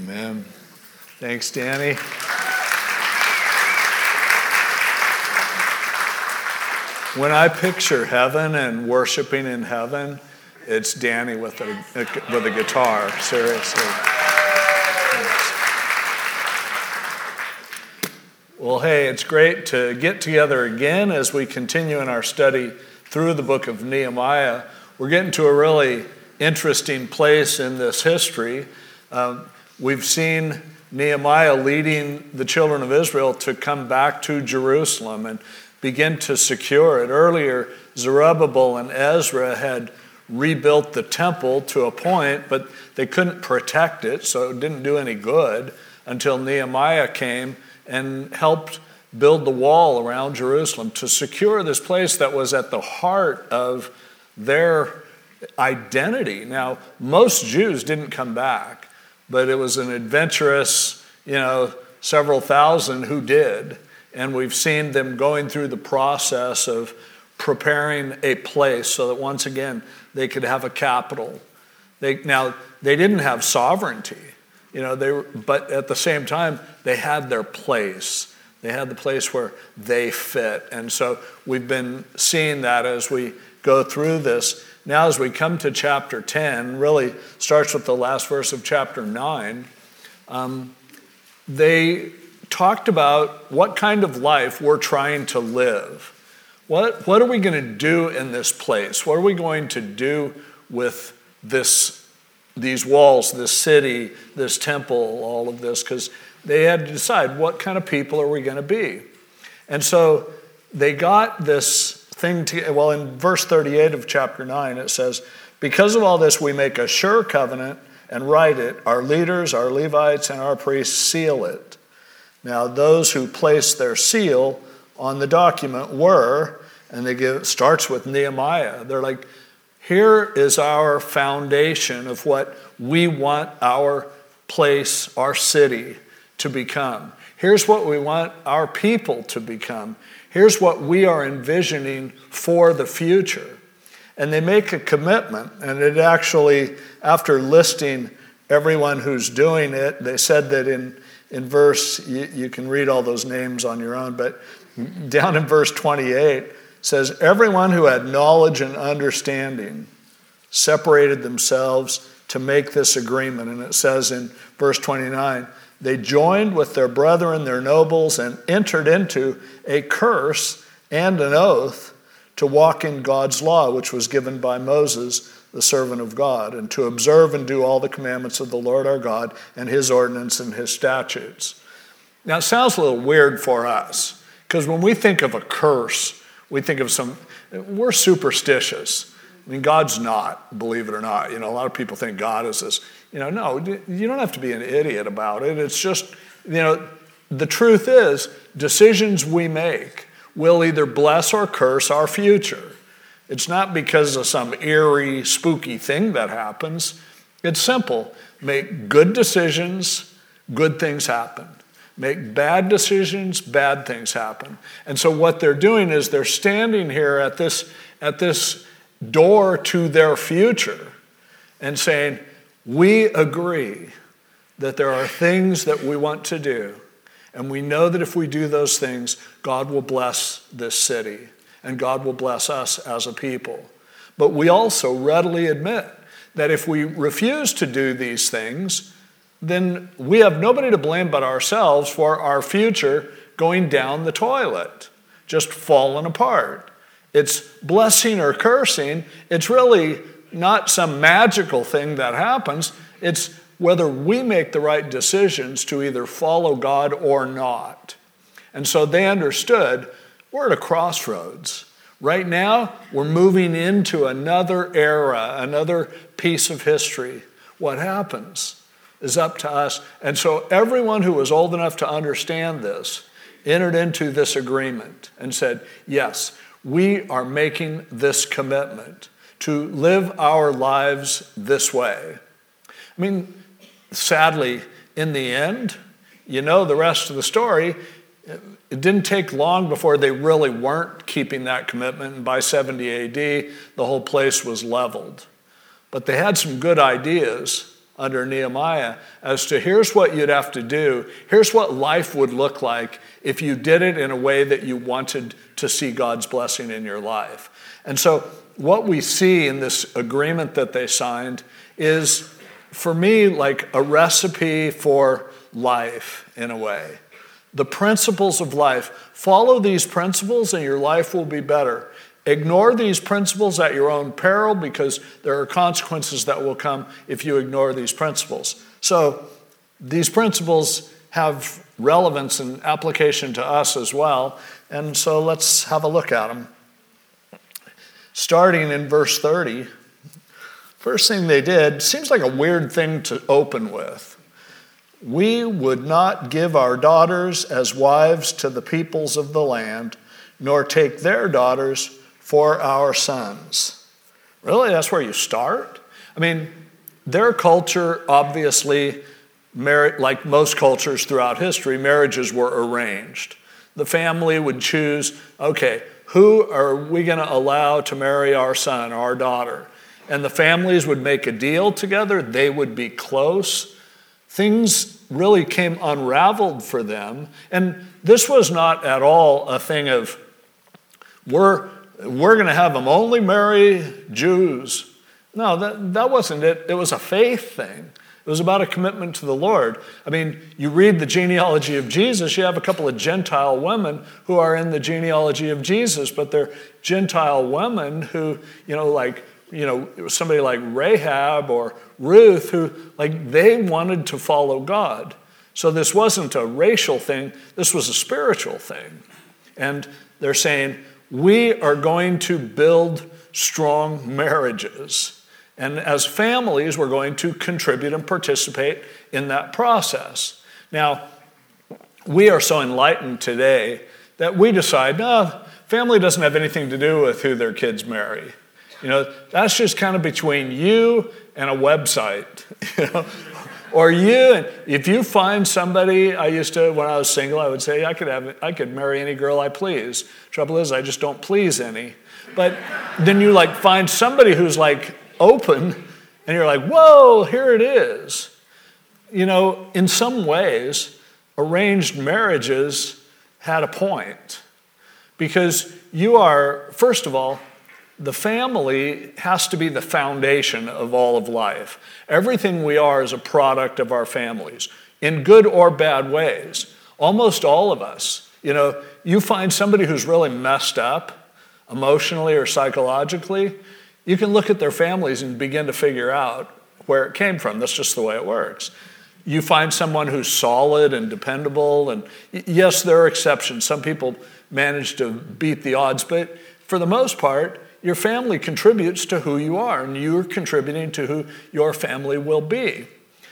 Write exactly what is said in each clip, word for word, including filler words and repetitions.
Amen. Thanks, Danny. When I picture heaven and worshiping in heaven, it's Danny with a, a with a guitar. Seriously. Well, hey, it's great to get together again as we continue in our study through the book of Nehemiah. We're getting to a really interesting place in this history. Um, we've seen Nehemiah leading the children of Israel to come back to Jerusalem and begin to secure it. Earlier, Zerubbabel and Ezra had rebuilt the temple to a point, but they couldn't protect it, so it didn't do any good until Nehemiah came and helped build the wall around Jerusalem to secure this place that was at the heart of their identity. Now, most Jews didn't come back, but it was an adventurous, you know, several thousand who did. And we've seen them going through the process of preparing a place so that once again they could have a capital. They, now, they didn't have sovereignty, you know, they were, but at the same time, they had their place. They had the place where they fit. And so we've been seeing that as we go through this. Now, as we come to chapter ten, really starts with the last verse of chapter nine, um, they talked about what kind of life we're trying to live. What, what are we going to do in this place? What are we going to do with this, these walls, this city, this temple, all of this? Because they had to decide, what kind of people are we going to be? And so they got this thing to, well, in verse thirty-eight of chapter nine, it says, because of all this, we make a sure covenant and write it. Our leaders, our Levites, and our priests seal it. Now, those who place their seal on the document were, and they give, it starts with Nehemiah. They're like, here is our foundation of what we want our place, our city to become. Here's what we want our people to become. Here's what we are envisioning for the future. And they make a commitment, and it actually, after listing everyone who's doing it, they said that in In verse, you, you can read all those names on your own, but down in verse twenty-eight, it says, everyone who had knowledge and understanding separated themselves to make this agreement. And it says in verse twenty-nine, they joined with their brethren, their nobles, and entered into a curse and an oath to walk in God's law, which was given by Moses, the servant of God, and to observe and do all the commandments of the Lord our God and his ordinance and his statutes. Now, it sounds a little weird for us, because when we think of a curse, we think of some, we're superstitious. I mean, God's not, believe it or not. You know, a lot of people think God is this, you know, no, you don't have to be an idiot about it. It's just, you know, the truth is, decisions we make will either bless or curse our future. It's not because of some eerie, spooky thing that happens. It's simple. Make good decisions, good things happen. Make bad decisions, bad things happen. And so what they're doing is they're standing here at this, at this door to their future and saying, we agree that there are things that we want to do, and we know that if we do those things, God will bless this city. And God will bless us as a people. But we also readily admit that if we refuse to do these things, then we have nobody to blame but ourselves for our future going down the toilet, just falling apart. It's blessing or cursing. It's really not some magical thing that happens. It's whether we make the right decisions to either follow God or not. And so they understood, we're at a crossroads. Right now, we're moving into another era, another piece of history. What happens is up to us. And so everyone who was old enough to understand this entered into this agreement and said, yes, we are making this commitment to live our lives this way. I mean, sadly, in the end, you know the rest of the story. It didn't take long before they really weren't keeping that commitment, and by seventy A D, the whole place was leveled. But they had some good ideas under Nehemiah as to here's what you'd have to do. Here's what life would look like if you did it in a way that you wanted to see God's blessing in your life. And so what we see in this agreement that they signed is, for me, like a recipe for life in a way. The principles of life. Follow these principles and your life will be better. Ignore these principles at your own peril because there are consequences that will come if you ignore these principles. So these principles have relevance and application to us as well. And so let's have a look at them. Starting in verse thirty, first thing they did seems like a weird thing to open with. We would not give our daughters as wives to the peoples of the land, nor take their daughters for our sons. Really? That's where you start? I mean, their culture, obviously, like most cultures throughout history, marriages were arranged. The family would choose, okay, who are we going to allow to marry our son, our daughter? And the families would make a deal together. They would be close. Things really came unraveled for them. And this was not at all a thing of, we're, we're going to have them only marry Jews. No, that, that wasn't it. It was a faith thing. It was about a commitment to the Lord. I mean, you read the genealogy of Jesus, you have a couple of Gentile women who are in the genealogy of Jesus, but they're Gentile women who, you know, like, you know, somebody like Rahab or Ruth who, like, they wanted to follow God. So this wasn't a racial thing, this was a spiritual thing. And they're saying, we are going to build strong marriages. And as families, we're going to contribute and participate in that process. Now, we are so enlightened today that we decide, no, family doesn't have anything to do with who their kids marry. You know, that's just kind of between you and a website. You know? Or you, and if you find somebody, I used to, when I was single, I would say I could have, I could marry any girl I please. Trouble is, I just don't please any. But then you like find somebody who's like open, and you're like, whoa, here it is. You know, in some ways, arranged marriages had a point. Because you are, first of all, the family has to be the foundation of all of life. Everything we are is a product of our families, in good or bad ways. Almost all of us. You know, you find somebody who's really messed up, emotionally or psychologically, you can look at their families and begin to figure out where it came from. That's just the way it works. You find someone who's solid and dependable, and yes, there are exceptions. Some people manage to beat the odds, but for the most part, your family contributes to who you are, and you're contributing to who your family will be.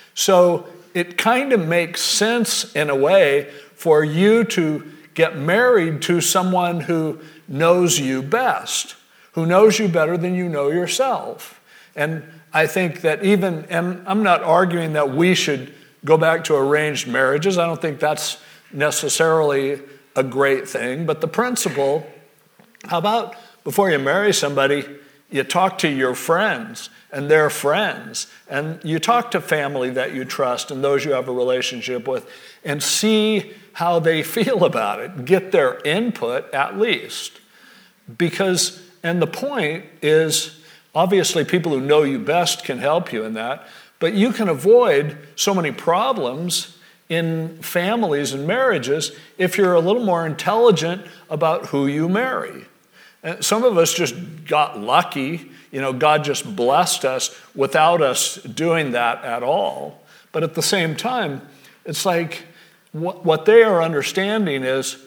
So it kind of makes sense in a way for you to get married to someone who knows you best, who knows you better than you know yourself. And I think that even, and I'm not arguing that we should go back to arranged marriages. I don't think that's necessarily a great thing, but the principle, how about before you marry somebody, you talk to your friends and their friends, and you talk to family that you trust and those you have a relationship with, and see how they feel about it. Get their input at least. Because, and the point is, obviously people who know you best can help you in that, but you can avoid so many problems in families and marriages if you're a little more intelligent about who you marry. And some of us just got lucky. You know, God just blessed us without us doing that at all. But at the same time, it's like what, what they are understanding is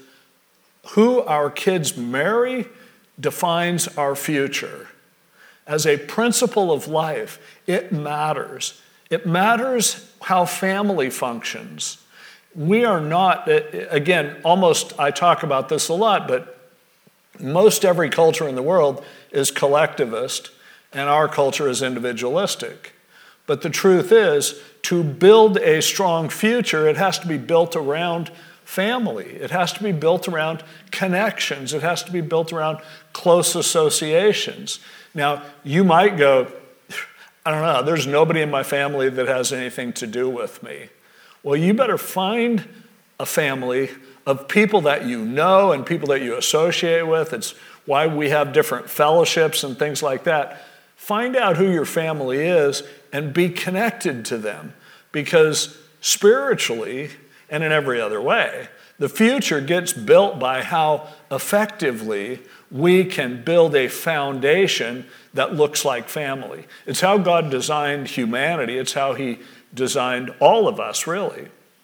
who our kids marry defines our future. As a principle of life, it matters. It matters how family functions. We are not, again, almost, I talk about this a lot, but most every culture in the world is collectivist, and our culture is individualistic. But the truth is, to build a strong future, it has to be built around family. It has to be built around connections. It has to be built around close associations. Now, you might go, I don't know, there's nobody in my family that has anything to do with me. Well, you better find a family of people that you know and people that you associate with. It's why we have different fellowships and things like that. Find out who your family is and be connected to them, because spiritually and in every other way, the future gets built by how effectively we can build a foundation that looks like family. It's how God designed humanity. It's how he designed all of us, really.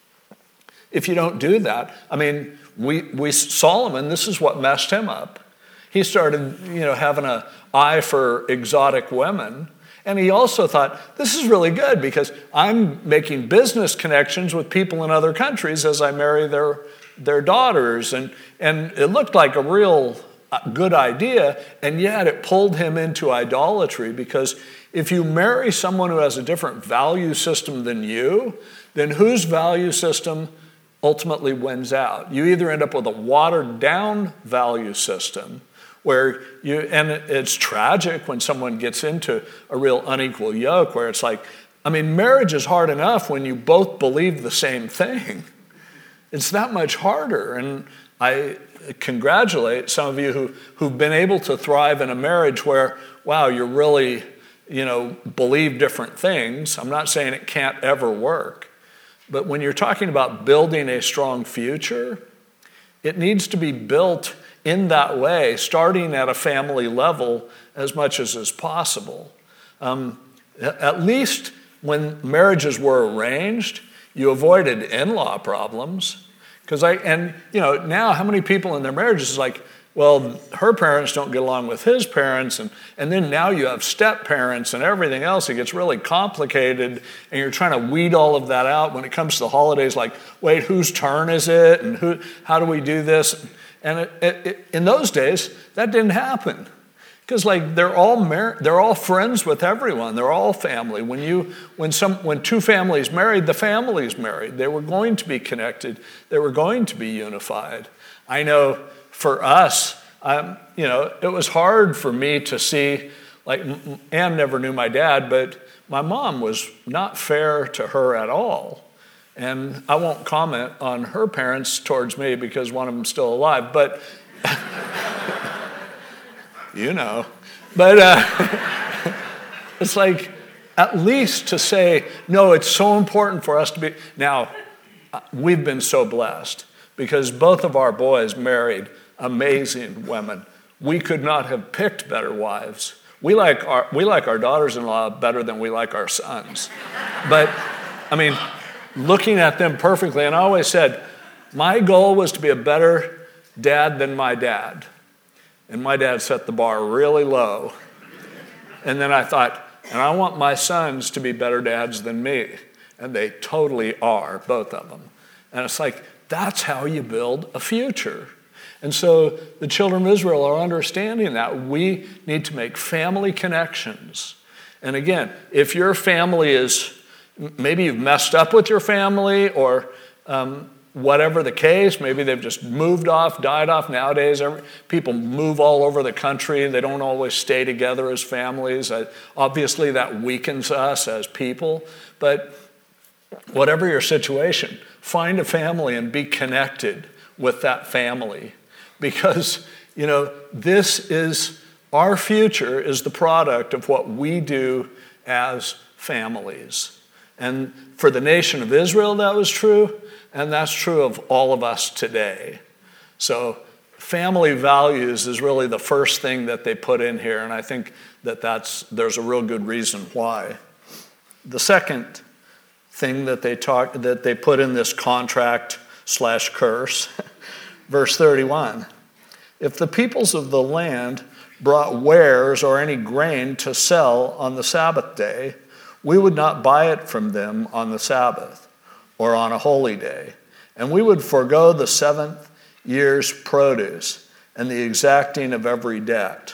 If you don't do that, I mean, we, we Solomon, this is what messed him up. He started, you know, having an eye for exotic women. And he also thought, this is really good because I'm making business connections with people in other countries as I marry their, their daughters. And, and it looked like a real good idea, and yet it pulled him into idolatry, because if you marry someone who has a different value system than you, then whose value system ultimately wins out? You either end up with a watered down value system where you, and it's tragic when someone gets into a real unequal yoke where it's like, I mean, marriage is hard enough when you both believe the same thing. It's that much harder. And I congratulate some of you who, who've been able to thrive in a marriage where, wow, you're really, you know, believe different things. I'm not saying it can't ever work. But when you're talking about building a strong future, it needs to be built in that way, starting at a family level as much as is possible. Um, at least when marriages were arranged, you avoided in-law problems. Because I, and you know, now how many people in their marriages is like, well, her parents don't get along with his parents, and, and then now you have step parents and everything else. It gets really complicated, and you're trying to weed all of that out when it comes to the holidays, like, wait, whose turn is it? And who? How do we do this? And it, it, it, in those days, that didn't happen. Because like they're all mar- they're all friends with everyone. They're all family. When you when some when two families married, the family's married. They were going to be connected. They were going to be unified. I know for us, um, you know, it was hard for me to see. Like Anne never knew my dad, but my mom was not fair to her at all. And I won't comment on her parents towards me because one of them's still alive. But you know, but uh, it's like at least to say, no, it's so important for us to be. Now, we've been so blessed because both of our boys married amazing women. We could not have picked better wives. We like our we like our daughters-in-law better than we like our sons. But I mean, looking at them perfectly, and I always said, my goal was to be a better dad than my dad. And my dad set the bar really low. And then I thought, and I want my sons to be better dads than me. And they totally are, both of them. And it's like, that's how you build a future. And so the children of Israel are understanding that. We need to make family connections. And again, if your family is, maybe you've messed up with your family or um, whatever the case, maybe they've just moved off, died off. Nowadays, every, people move all over the country. They don't always stay together as families. Uh, obviously, that weakens us as people. But whatever your situation, find a family and be connected with that family. Because, you know, this is, our future is the product of what we do as families. And for the nation of Israel, that was true. And that's true of all of us today. So family values is really the first thing that they put in here, and I think that that's, there's a real good reason why. The second thing that they talk that they put in this contract slash curse, verse thirty-one, if the peoples of the land brought wares or any grain to sell on the Sabbath day, we would not buy it from them on the Sabbath or on a holy day, and we would forego the seventh year's produce and the exacting of every debt.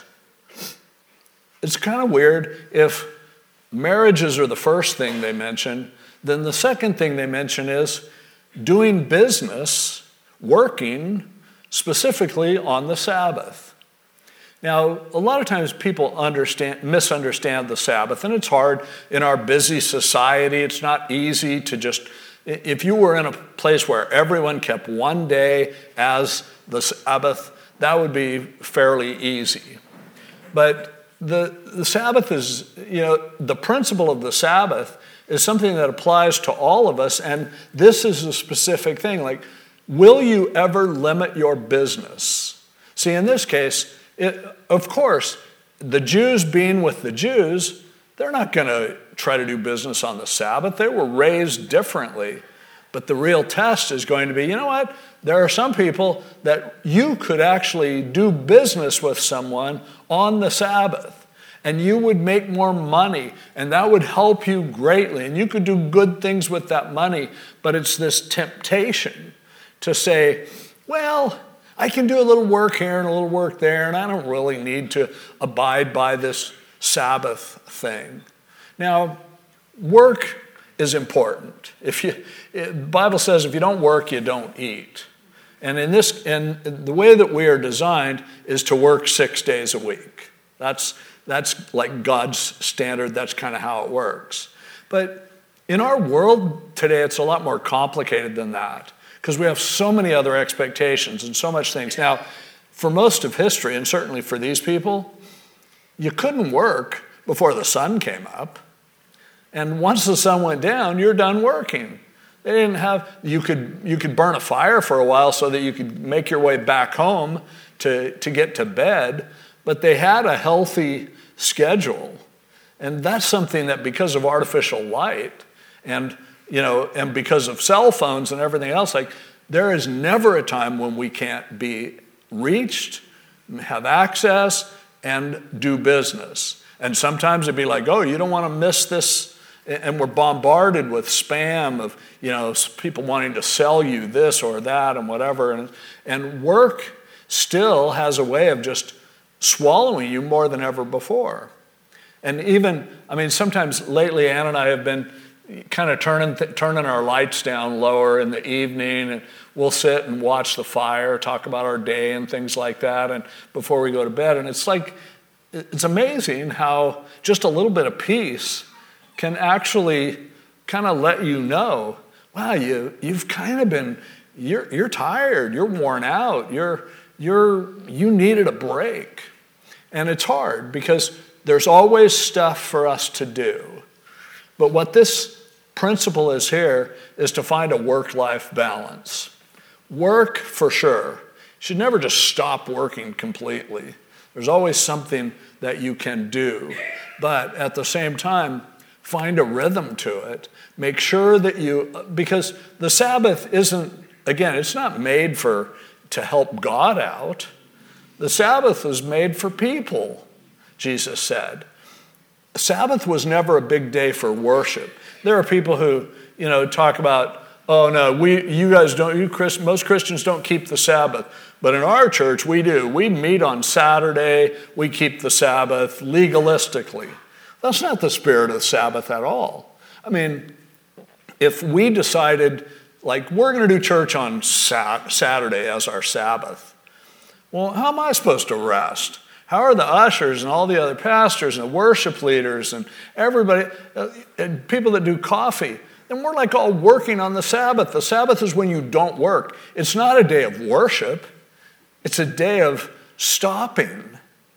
It's kind of weird if marriages are the first thing they mention, then the second thing they mention is doing business, working specifically on the Sabbath. Now, a lot of times people understand, misunderstand the Sabbath, and it's hard in our busy society. It's not easy to just, if you were in a place where everyone kept one day as the Sabbath, that would be fairly easy. But the, the Sabbath is, you know, the principle of the Sabbath is something that applies to all of us, and this is a specific thing. Like, will you ever limit your business? See, in this case, It, of course, the Jews being with the Jews, they're not going to try to do business on the Sabbath. They were raised differently. But the real test is going to be, you know what? There are some people that you could actually do business with someone on the Sabbath, and you would make more money, and that would help you greatly, and you could do good things with that money. But it's this temptation to say, well, I can do a little work here and a little work there, and I don't really need to abide by this Sabbath thing. Now, work is important. If you, the Bible says if you don't work, you don't eat. And in this, and the way that we are designed is to work six days a week. That's that's like God's standard. That's kind of how it works. But in our world today, it's a lot more complicated than that, because we have so many other expectations and so much things. Now, for most of history, and certainly for these people, you couldn't work before the sun came up. And once the sun went down, you're done working. They didn't have, you could you could burn a fire for a while so that you could make your way back home to, to get to bed, but they had a healthy schedule. And that's something that, because of artificial light and you know, and because of cell phones and everything else, like, there is never a time when we can't be reached, have access, and do business. And sometimes it'd be like, oh, you don't want to miss this, and we're bombarded with spam of, you know, people wanting to sell you this or that and whatever. And, and work still has a way of just swallowing you more than ever before. And even, I mean, sometimes lately, Ann and I have been kind of turning th- turning our lights down lower in the evening, and we'll sit and watch the fire, talk about our day and things like that, and before we go to bed. And it's like, it's amazing how just a little bit of peace can actually kind of let you know, wow, you you've kind of been, you're you're tired, you're worn out, you're you're you needed a break. And it's hard because there's always stuff for us to do. But what this principle is here is to find a work-life balance. Work, for sure. You should never just stop working completely. There's always something that you can do. But at the same time, find a rhythm to it. Make sure that you, because the Sabbath isn't, again, it's not made for to help God out. The Sabbath was made for people, Jesus said. Sabbath was never a big day for worship. There are people who, you know, talk about, oh no, we, you guys don't, you Christ, most Christians don't keep the Sabbath. But in our church, we do. We meet on Saturday. We keep the Sabbath legalistically. That's not the spirit of the Sabbath at all. I mean, if we decided, like, we're going to do church on sat- Saturday as our Sabbath, well, how am I supposed to rest? How are the ushers and all the other pastors and the worship leaders and everybody, uh, and people that do coffee? And we're like all working on the Sabbath. The Sabbath is when you don't work. It's not a day of worship. It's a day of stopping.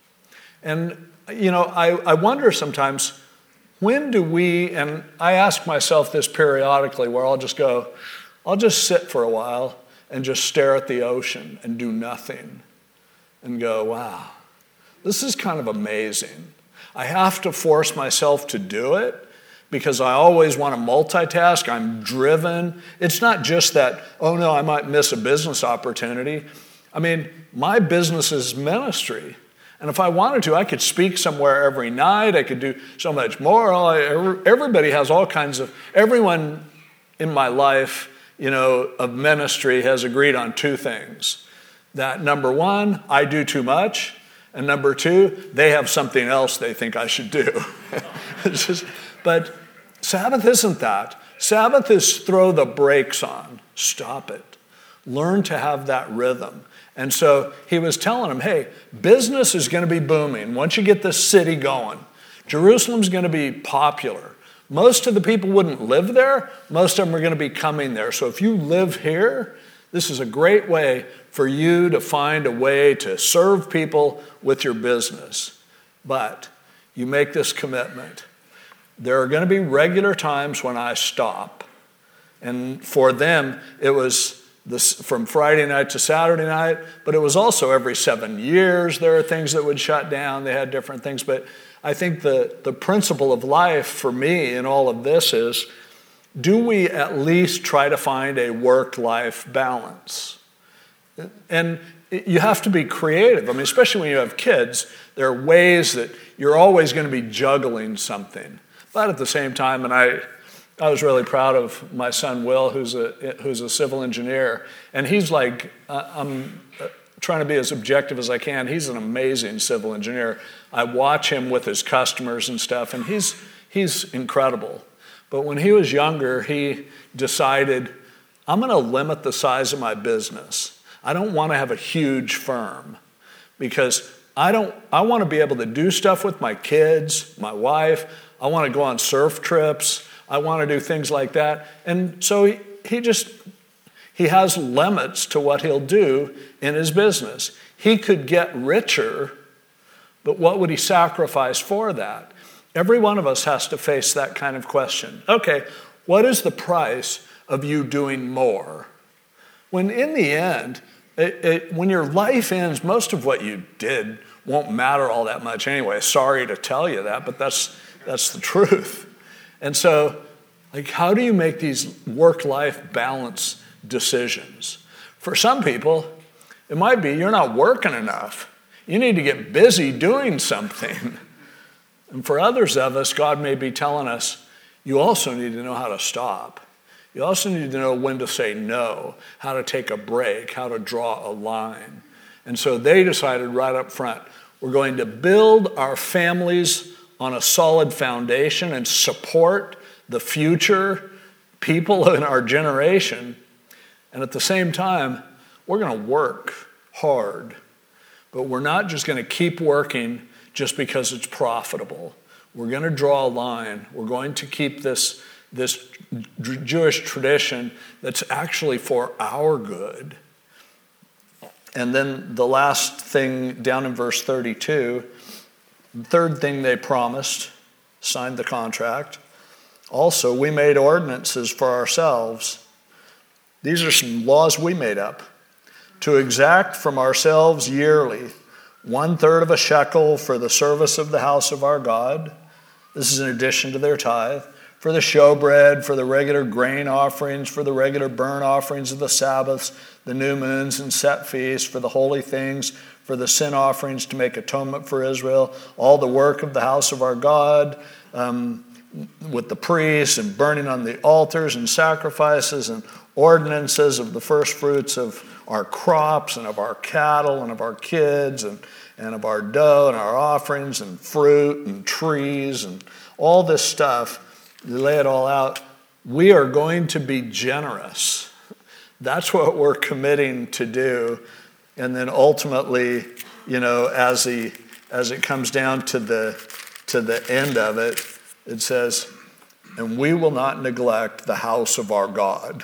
And, you know, I, I wonder sometimes, when do we, and I ask myself this periodically, where I'll just go, I'll just sit for a while and just stare at the ocean and do nothing and go, wow. This is kind of amazing. I have to force myself to do it because I always want to multitask. I'm driven. It's not just that, oh no, I might miss a business opportunity. I mean, my business is ministry. And if I wanted to, I could speak somewhere every night. I could do so much more. Everybody has all kinds of, everyone in my life, you know, of ministry has agreed on two things. That number one, I do too much. And number two, they have something else they think I should do. It's just, but Sabbath isn't that. Sabbath is throw the brakes on. Stop it. Learn to have that rhythm. And so he was telling them, hey, business is going to be booming once you get this city going. Jerusalem's going to be popular. Most of the people wouldn't live there. Most of them are going to be coming there. So if you live here, this is a great way for you to find a way to serve people with your business. But you make this commitment. There are going to be regular times when I stop. And for them, it was this, from Friday night to Saturday night, but it was also every seven years there are things that would shut down. They had different things. But I think the, the principle of life for me in all of this is, do we at least try to find a work-life balance? And you have to be creative. I mean, especially when you have kids, there are ways that you're always going to be juggling something. But at the same time, and I I was really proud of my son Will, who's a who's a civil engineer, and he's like, uh, I'm trying to be as objective as I can. He's an amazing civil engineer. I watch him with his customers and stuff, and he's he's incredible. But when he was younger, he decided, I'm going to limit the size of my business. I don't want to have a huge firm because I don't. I want to be able to do stuff with my kids, my wife. I want to go on surf trips. I want to do things like that. And so he, he just, he has limits to what he'll do in his business. He could get richer, but what would he sacrifice for that? Every one of us has to face that kind of question. Okay, what is the price of you doing more? When in the end, it, it, when your life ends, most of what you did won't matter all that much anyway. Sorry to tell you that, but that's that's the truth. And so, like, how do you make these work-life balance decisions? For some people, it might be you're not working enough. You need to get busy doing something. And for others of us, God may be telling us, you also need to know how to stop. You also need to know when to say no, how to take a break, how to draw a line. And so they decided right up front, we're going to build our families on a solid foundation and support the future people in our generation. And at the same time, we're going to work hard. But we're not just going to keep working just because it's profitable. We're going to draw a line. We're going to keep this, this Jewish tradition that's actually for our good. And then the last thing down in verse thirty-two, the third thing they promised, signed the contract. Also, we made ordinances for ourselves. These are some laws we made up. To exact from ourselves yearly one third of a shekel for the service of the house of our God. This is in addition to their tithe. For the showbread, for the regular grain offerings, for the regular burnt offerings of the Sabbaths, the new moons and set feasts, for the holy things, for the sin offerings to make atonement for Israel, all the work of the house of our God, um, with the priests and burning on the altars and sacrifices and ordinances of the first fruits of our crops and of our cattle and of our kids and, and of our dough and our offerings and fruit and trees and all this stuff. You lay it all out. We are going to be generous. That's what we're committing to do. And then ultimately, you know, as the as it comes down to the to the end of it, it says, and we will not neglect the house of our God.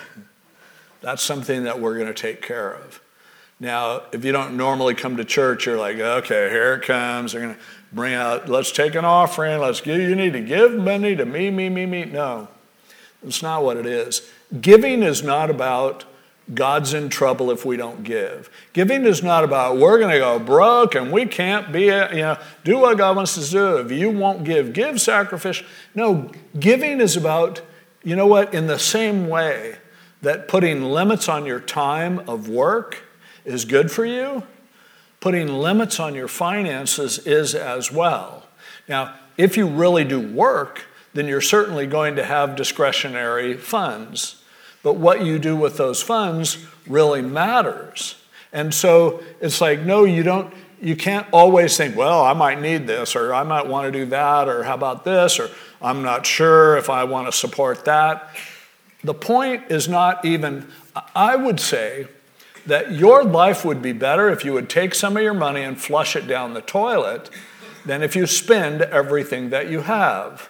That's something that we're going to take care of. Now, if you don't normally come to church, you're like, okay, here it comes. They're going to bring out, let's take an offering. Let's give, you need to give money to me, me, me, me. No, that's not what it is. Giving is not about God's in trouble if we don't give. Giving is not about we're going to go broke and we can't be, you know, do what God wants us to do. If you won't give, give sacrificial. No, giving is about, you know what, in the same way that putting limits on your time of work is good for you, putting limits on your finances is as well. Now, if you really do work, then you're certainly going to have discretionary funds. But what you do with those funds really matters. And so it's like, no, you don't, you can't always think, well, I might need this, or I might want to do that, or how about this, or I'm not sure if I want to support that. The point is not even, I would say, that your life would be better if you would take some of your money and flush it down the toilet than if you spend everything that you have.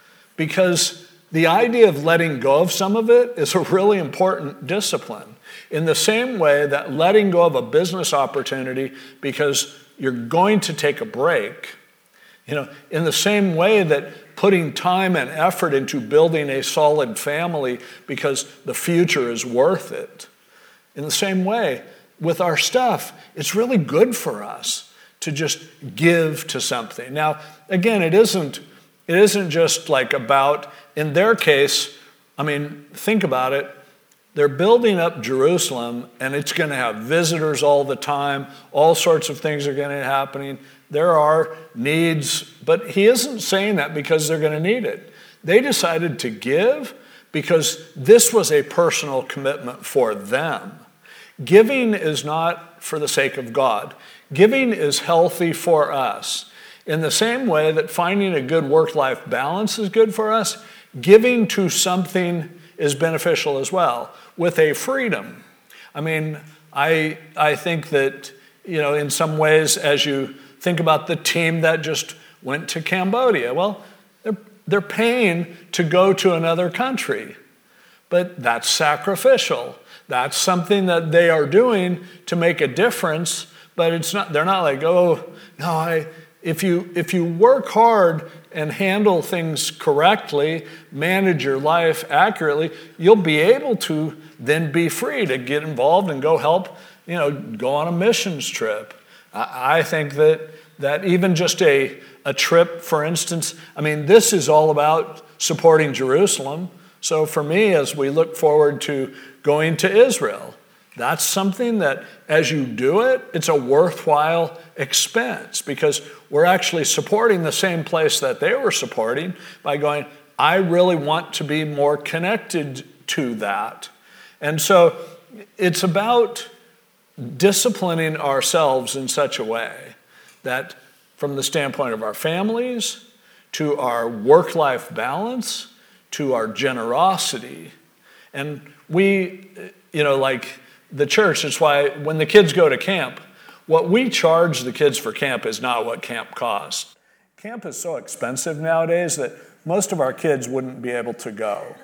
Because the idea of letting go of some of it is a really important discipline. In the same way that letting go of a business opportunity because you're going to take a break, you know, in the same way that putting time and effort into building a solid family because the future is worth it. In the same way, with our stuff, it's really good for us to just give to something. Now, again, it isn't, it isn't just like about, in their case, I mean, think about it. They're building up Jerusalem, and it's going to have visitors all the time. All sorts of things are going to be happening. There are needs, but he isn't saying that because they're going to need it. They decided to give because this was a personal commitment for them. Giving is not for the sake of God. Giving is healthy for us. In the same way that finding a good work-life balance is good for us, giving to something is beneficial as well, with a freedom. I mean, I I think that, you know, in some ways, as you think about the team that just went to Cambodia, well, they're, they're paying to go to another country, but that's sacrificial. That's something that they are doing to make a difference, but it's not. They're not like, oh, no, I. If you if you work hard and handle things correctly, manage your life accurately, you'll be able to then be free to get involved and go help, you know, go on a missions trip. I, I think that that even just a, a trip, for instance, I mean, this is all about supporting Jerusalem. So for me, as we look forward to going to Israel, that's something that as you do it, it's a worthwhile expense because we're actually supporting the same place that they were supporting by going, I really want to be more connected to that. And so it's about disciplining ourselves in such a way that from the standpoint of our families, to our work-life balance, to our generosity. And we, you know, like the church, it's why when the kids go to camp, what we charge the kids for camp is not what camp costs. Camp is so expensive nowadays that most of our kids wouldn't be able to go.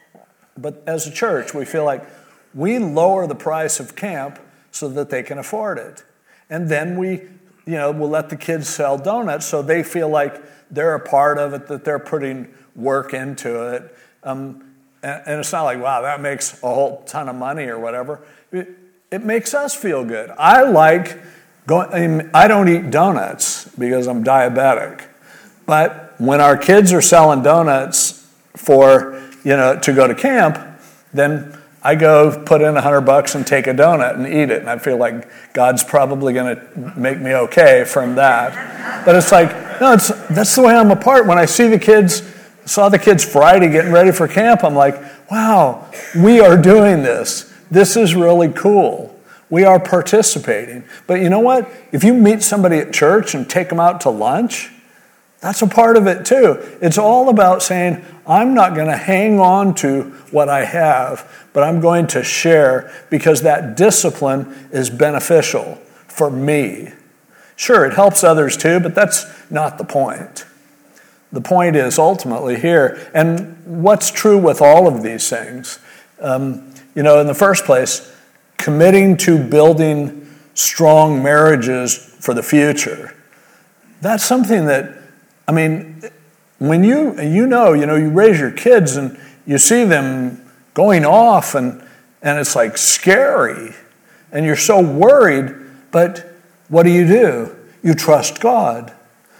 But as a church, we feel like we lower the price of camp so that they can afford it. And then we, you know, we'll let the kids sell donuts so they feel like they're a part of it, that they're putting work into it. Um, and, and it's not like, wow, that makes a whole ton of money or whatever. It, it makes us feel good. I like going, I mean, I don't eat donuts because I'm diabetic. But when our kids are selling donuts for, you know, to go to camp, then I go put in a hundred bucks and take a donut and eat it. And I feel like God's probably going to make me okay from that. But it's like, no, it's, that's the way I'm a part. When I see the kids, saw the kids Friday getting ready for camp, I'm like, wow, we are doing this. This is really cool. We are participating. But you know what? If you meet somebody at church and take them out to lunch, that's a part of it too. It's all about saying, I'm not going to hang on to what I have, but I'm going to share because that discipline is beneficial for me. Sure, it helps others too, but that's not the point. The point is ultimately here, and what's true with all of these things, um, you know, in the first place, committing to building strong marriages for the future. That's something that, I mean, when you, you know, you know, you raise your kids and you see them going off and, and it's like scary and you're so worried, but what do you do? You trust God.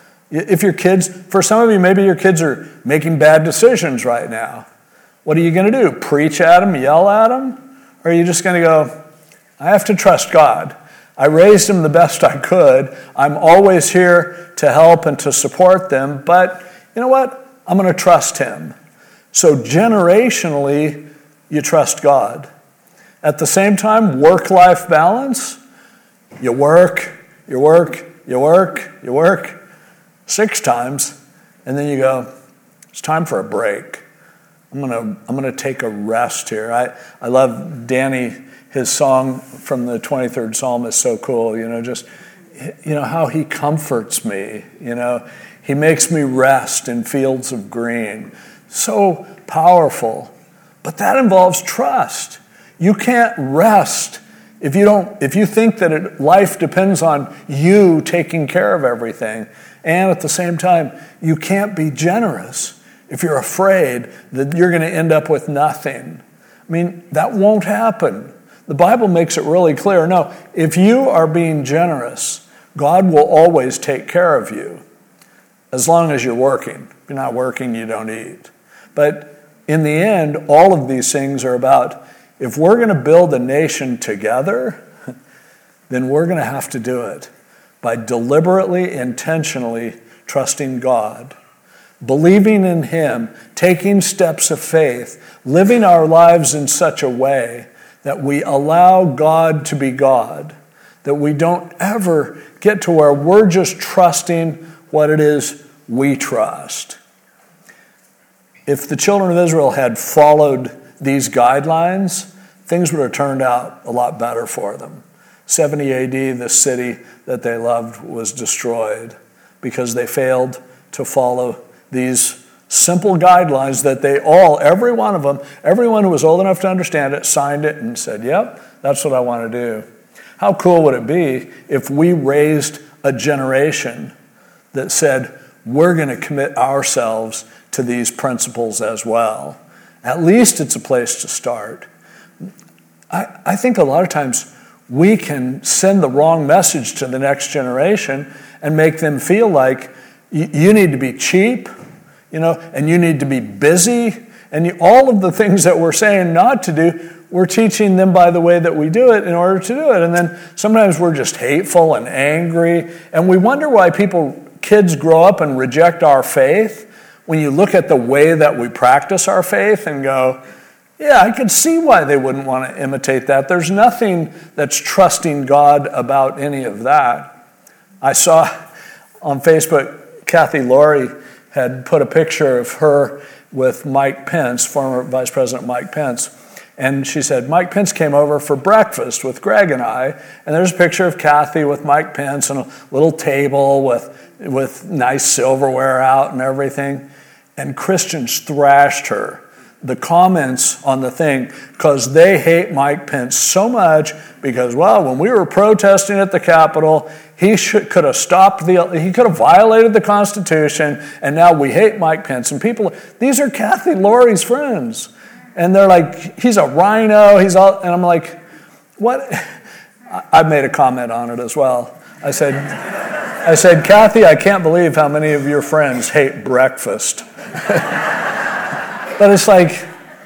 If your kids, for some of you, maybe your kids are making bad decisions right now. What are you going to do? Preach at them, yell at them? Or are you just going to go, I have to trust God. I raised them the best I could. I'm always here to help and to support them. But you know what? I'm going to trust Him. So generationally, you trust God. At the same time, work-life balance. You work, you work, you work, you work six times. And then you go, it's time for a break. I'm gonna I'm gonna take a rest here. I, I love Danny, his song from the twenty-third Psalm is so cool, you know, just you know, how he comforts me, you know. He makes me rest in fields of green. So powerful. But that involves trust. You can't rest if you don't if you think that it, life depends on you taking care of everything. And at the same time, you can't be generous if you're afraid that you're going to end up with nothing. I mean, that won't happen. The Bible makes it really clear. No, if you are being generous, God will always take care of you as long as you're working. If you're not working, you don't eat. But in the end, all of these things are about, if we're going to build a nation together, then we're going to have to do it by deliberately, intentionally trusting God, believing in Him, taking steps of faith, living our lives in such a way that we allow God to be God, that we don't ever get to where we're just trusting what it is we trust. If the children of Israel had followed these guidelines, things would have turned out a lot better for them. seventy A D, the city that they loved was destroyed because they failed to follow these simple guidelines that they all, every one of them, everyone who was old enough to understand it, signed it and said, yep, that's what I want to do. How cool would it be if we raised a generation that said, we're going to commit ourselves to these principles as well? At least it's a place to start. I, I think a lot of times we can send the wrong message to the next generation and make them feel like you, you need to be cheap, you know, and you need to be busy, and you, all of the things that we're saying not to do, we're teaching them by the way that we do it in order to do it. And then sometimes we're just hateful and angry, and we wonder why people, kids grow up and reject our faith when you look at the way that we practice our faith and go, yeah, I can see why they wouldn't want to imitate that. There's nothing that's trusting God about any of that. I saw on Facebook, Kathy Laurie had put a picture of her with Mike Pence, former Vice President Mike Pence. And she said, Mike Pence came over for breakfast with Greg and I. And there's a picture of Kathy with Mike Pence and a little table with, with nice silverware out and everything. And Christians thrashed her. The comments on the thing, because they hate Mike Pence so much because, well, when we were protesting at the Capitol, he should, could have stopped the, he could have violated the Constitution, and now we hate Mike Pence. And people, these are Kathy Laurie's friends. And they're like, he's a rhino, he's all, and I'm like, what? I made a comment on it as well. I said, I said, Kathy, I can't believe how many of your friends hate breakfast. But it's like,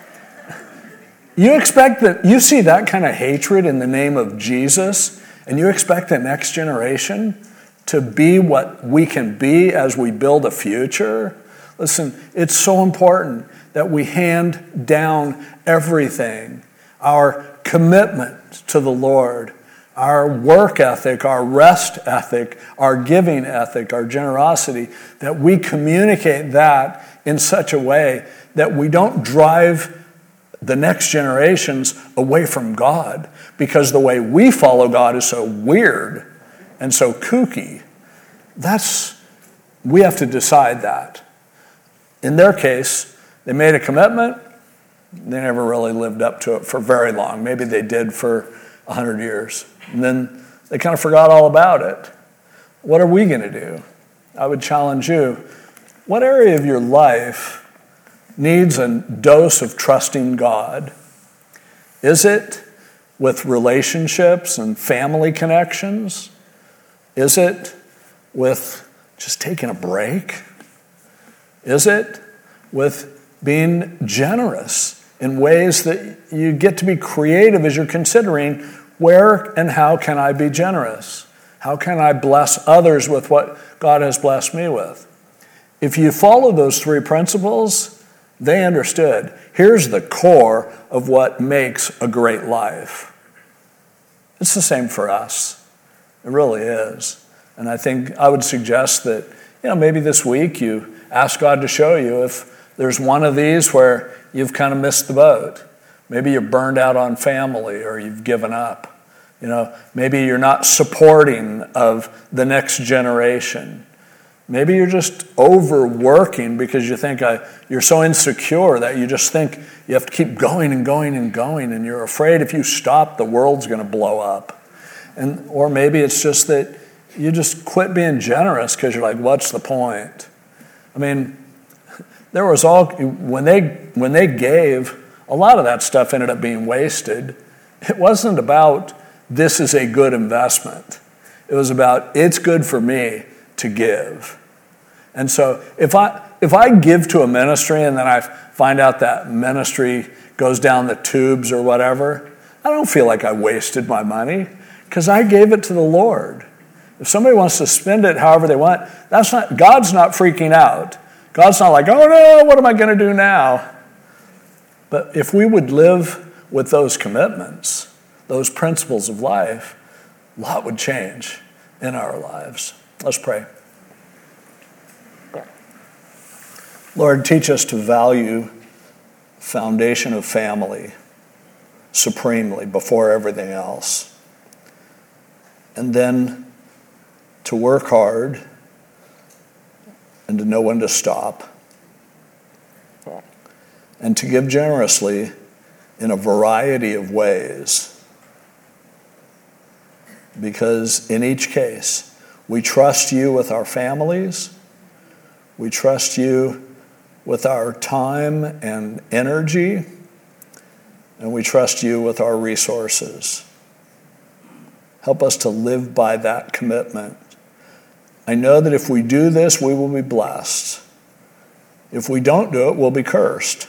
you expect that, you see that kind of hatred in the name of Jesus, and you expect the next generation to be what we can be as we build a future? Listen, it's so important that we hand down everything, our commitment to the Lord, our work ethic, our rest ethic, our giving ethic, our generosity, that we communicate that in such a way that we don't drive the next generations away from God because the way we follow God is so weird and so kooky. That's, we have to decide that. In their case, they made a commitment. They never really lived up to it for very long. Maybe they did for a hundred years. And then they kind of forgot all about it. What are we going to do? I would challenge you. What area of your life needs a dose of trusting God? Is it with relationships and family connections? Is it with just taking a break? Is it with being generous in ways that you get to be creative as you're considering where and how can I be generous? How can I bless others with what God has blessed me with? If you follow those three principles, they understood. Here's the core of what makes a great life. It's the same for us. It really is. And I think I would suggest that, you know, maybe this week you ask God to show you if there's one of these where you've kind of missed the boat. Maybe you're burned out on family, or you've given up. You know, maybe you're not supporting of the next generation. Maybe you're just overworking because you think I, you're so insecure that you just think you have to keep going and going and going, and you're afraid if you stop, the world's going to blow up. And or maybe it's just that you just quit being generous because you're like, what's the point? I mean, there was all when they when they gave, a lot of that stuff ended up being wasted. It wasn't about this is a good investment. It was about it's good for me to give. And so if I if I give to a ministry and then I find out that ministry goes down the tubes or whatever, I don't feel like I wasted my money because I gave it to the Lord. If somebody wants to spend it however they want, that's not God's not freaking out. God's not like, oh no, what am I going to do now? But if we would live with those commitments, those principles of life, a lot would change in our lives. Let's pray. Lord, teach us to value foundation of family supremely before everything else. And then to work hard and to know when to stop. And to give generously in a variety of ways. Because in each case, we trust you with our families. We trust you with our time and energy, and we trust you with our resources. Help us to live by that commitment. I know that if we do this, we will be blessed. If we don't do it, we'll be cursed.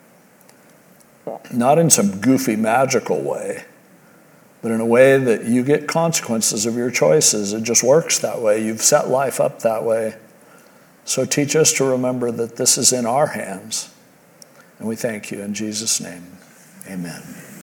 Not in some goofy, magical way, but in a way that you get consequences of your choices. It just works that way. You've set life up that way. So teach us to remember that this is in our hands. And we thank you in Jesus' name. Amen.